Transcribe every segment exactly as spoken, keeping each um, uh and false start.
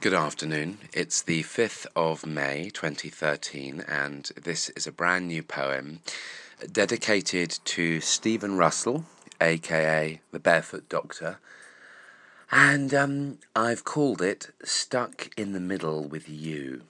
Good afternoon. It's the fifth of May twenty thirteen, and this is a brand new poem dedicated to Stephen Russell, aka the Barefoot Doctor, and um, I've called it Stuck in the Middle with You.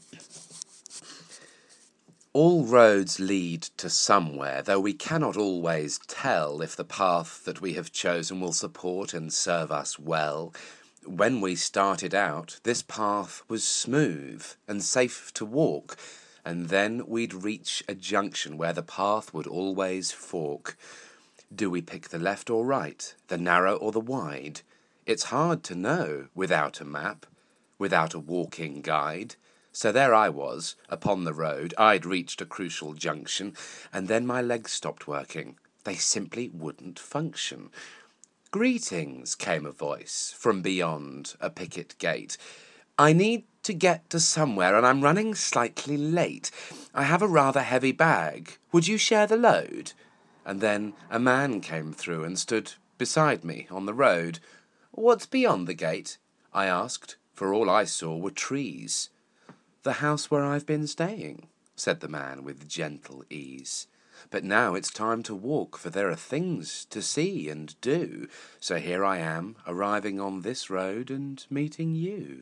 All roads lead to somewhere, though we cannot always tell if the path that we have chosen will support and serve us well. When we started out, this path was smooth and safe to walk, and then we'd reach a junction where the path would always fork. Do we pick the left or right, the narrow or the wide? It's hard to know without a map, without a walking guide. So there I was, upon the road. I'd reached a crucial junction, and then my legs stopped working. They simply wouldn't function. "Greetings," came a voice from beyond a picket gate. "I need to get to somewhere, and I'm running slightly late. I have a rather heavy bag. Would you share the load?" And then a man came through and stood beside me on the road. "What's beyond the gate?" I asked, for all I saw were trees. "The house where I've been staying," said the man with gentle ease. "But now it's time to walk, for there are things to see and do. So here I am, arriving on this road and meeting you."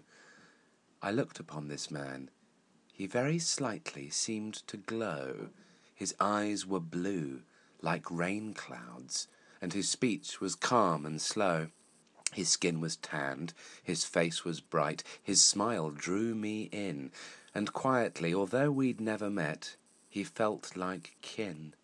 I looked upon this man. He very slightly seemed to glow. His eyes were blue, like rain clouds, and his speech was calm and slow. His skin was tanned, his face was bright, his smile drew me in, and quietly, although we'd never met, he felt like kin.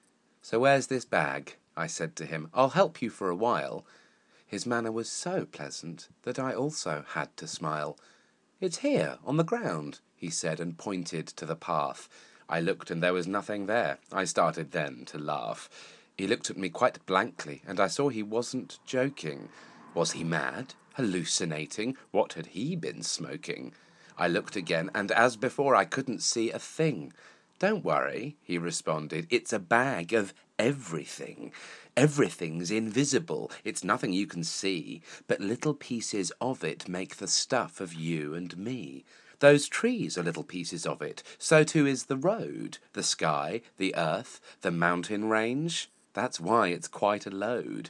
"So where's this bag?" I said to him. "I'll help you for a while." His manner was so pleasant that I also had to smile. "It's here, on the ground," he said, and pointed to the path. I looked, and there was nothing there. I started then to laugh. He looked at me quite blankly, and I saw he wasn't joking. Was he mad? Hallucinating? What had he been smoking? I looked again, and as before I couldn't see a thing. "Don't worry," he responded. "It's a bag of everything. Everything's invisible. It's nothing you can see, but little pieces of it make the stuff of you and me. Those trees are little pieces of it. So too is the road, the sky, the earth, the mountain range. That's why it's quite a load."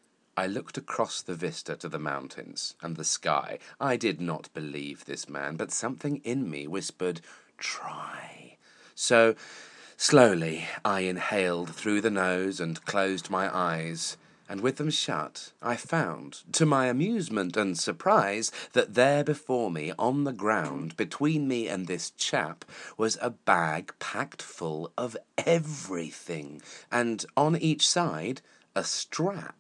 I looked across the vista to the mountains and the sky. I did not believe this man, but something in me whispered, "Try." So, slowly, I inhaled through the nose and closed my eyes, and with them shut, I found, to my amusement and surprise, that there before me, on the ground, between me and this chap, was a bag packed full of everything, and on each side, a strap.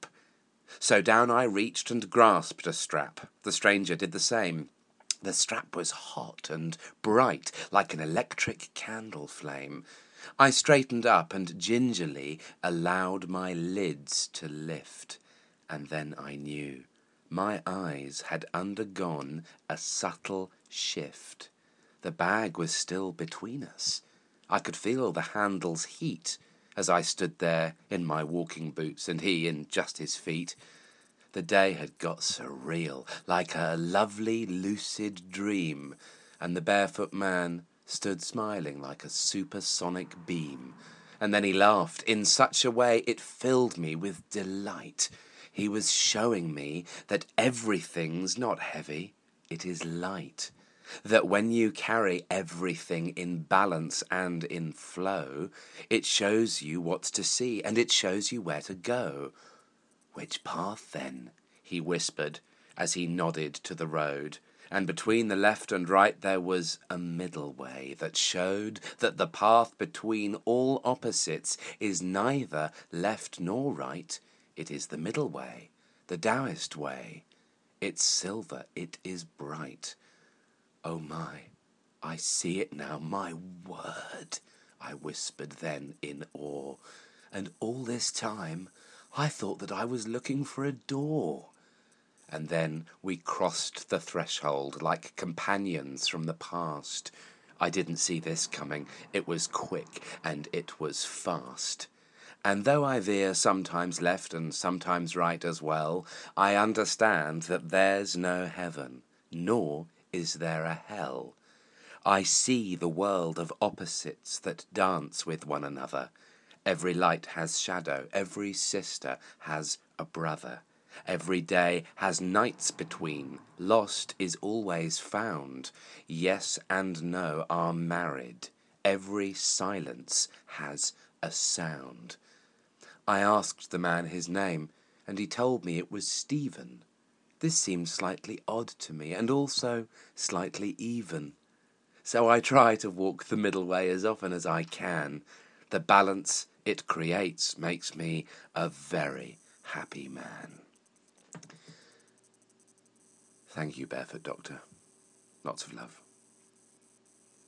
So down I reached and grasped a strap. The stranger did the same. The strap was hot and bright, like an electric candle flame. I straightened up and gingerly allowed my lids to lift. And then I knew. My eyes had undergone a subtle shift. The bag was still between us. I could feel the handle's heat as I stood there in my walking boots and he in just his feet. The day had got surreal, like a lovely lucid dream, and the barefoot man stood smiling like a supersonic beam. And then he laughed in such a way it filled me with delight. He was showing me that everything's not heavy, it is light. That when you carry everything in balance and in flow, it shows you what's to see, and it shows you where to go. "Which path, then?" he whispered, as he nodded to the road, and between the left and right there was a middle way that showed that the path between all opposites is neither left nor right, it is the middle way, the Taoist way. It's silver, it is bright. "Oh my, I see it now, my word," I whispered then in awe, "and all this time I thought that I was looking for a door." And then we crossed the threshold like companions from the past. I didn't see this coming. It was quick and it was fast. And though I veer sometimes left and sometimes right as well, I understand that there's no heaven, nor is there a hell? I see the world of opposites that dance with one another. Every light has shadow, every sister has a brother. Every day has nights between, lost is always found. Yes and no are married, every silence has a sound. I asked the man his name, and he told me it was Stephen. This seemed slightly odd to me, and also slightly even. So I try to walk the middle way as often as I can. The balance it creates makes me a very happy man. Thank you, Barefoot Doctor. Lots of love.